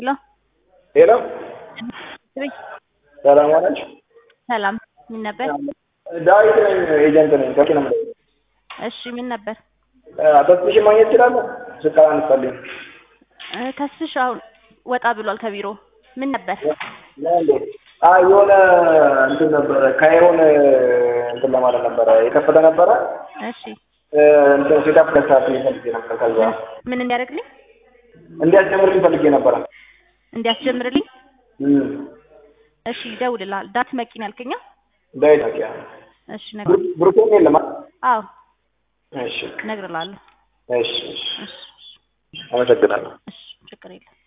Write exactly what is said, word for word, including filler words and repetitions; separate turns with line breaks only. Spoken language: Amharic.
ሄሎ
ሄሎ
ወይ
ሰላም ዋላችሁ።
ሰላም ምን ነበር?
ዳዊት ነኝ ኤጀንት ነኝ ከኪና ነው።
እሺ ምን ነበር?
ተስፍሽ ማግኘት ይችላል? ስልጣን አንፈልኝ
ተስፍሽ አሁን ወጣ ብሏል ከቢሮ። ምን ነበር?
አይ የሆነ እንትን ነበር ካይሮን እንትን ለማለት ነበር የከፈተ ነበር።
እሺ
እንትን ሴታፕ ለሳት ይፈልግ ነበር። ከዛ
ምን እንዲያደርግልኝ
እንዲያስጀምርልኝ ፈልጌ ነበር።
እንዲያስጀምርልኝ እሺ ደውልልሃል። ዳት መኪና አልከኛ?
ዳዊት አቂያ
እሺ ነገር
ብሩኬን የለም።
አዎ
እሺ
እነግርልሃለሁ።
እሺ እሺ አመሰግናለሁ።
እሺ ችግር የለም።